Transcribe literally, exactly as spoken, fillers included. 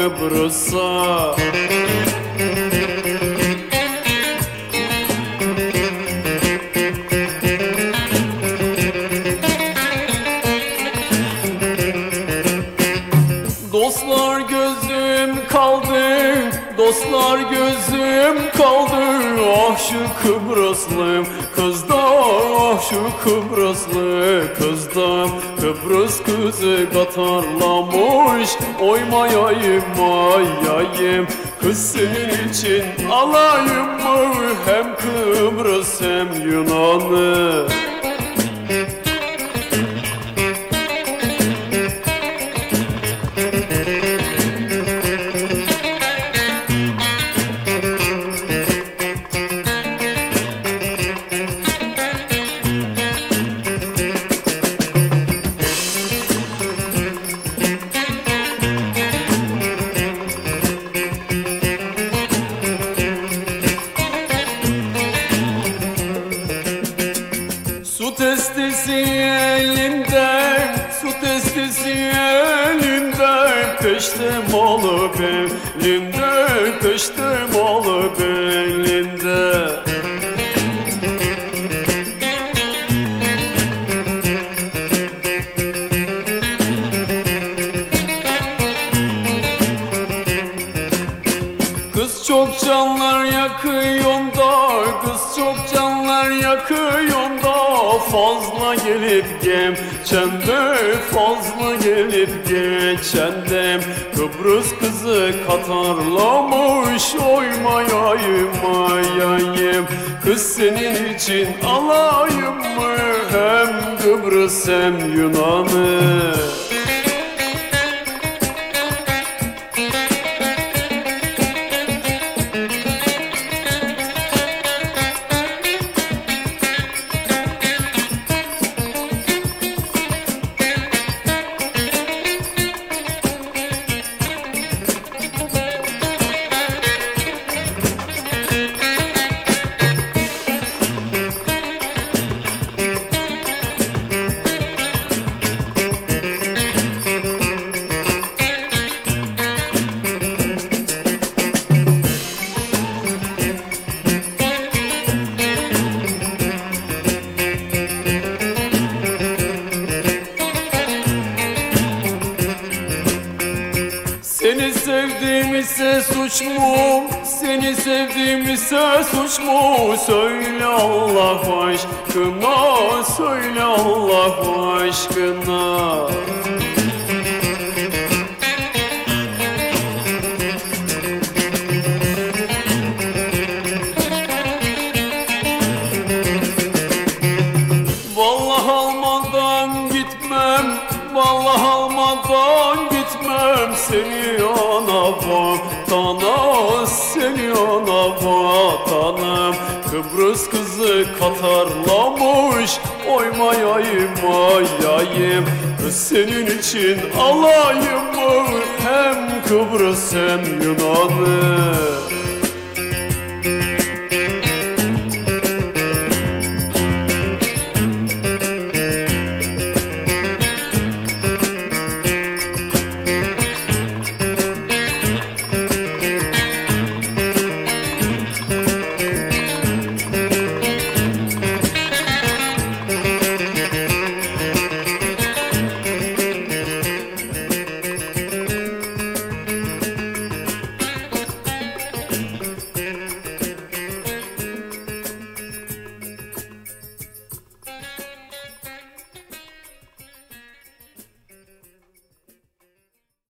Kıbrıs'a. Dostlar gözüm kaldı, dostlar gözüm kaldı. Ah şu Kıbrıslım kızda, ah şu Kıbrıslı kızda. Kıbrıs kızı katarlamış, oymayayım mayayım. Kız senin için alayım mı, hem Kıbrıs hem Yunan'ı. Su testisi elimde, su testisi elimde. Peşte malı belimde, peşte malı belimde. Kız çok canlar yakıyor da, kız çok canlar yakıyor da. Fazla gelip geçende, fazla gelip geçende. Kıbrıs kızı katarlamış, oymayayım mayayım. Kız senin için alayım mı, hem Kıbrıs hem Yunan'ı. Seni sevdiğim ise suç mu? Seni sevdiğim ise suç mu? Söyle Allah aşkına, söyle Allah aşkına. Vallahi almadan gitmem, vallahi almadan gitmem. Seni ana vatana, seni ana vatanım. Kıbrıs kızı katarlamış, oymayayım mayayım. Kız senin için alayım mı, hem Kıbrıs hem Yunan'ı.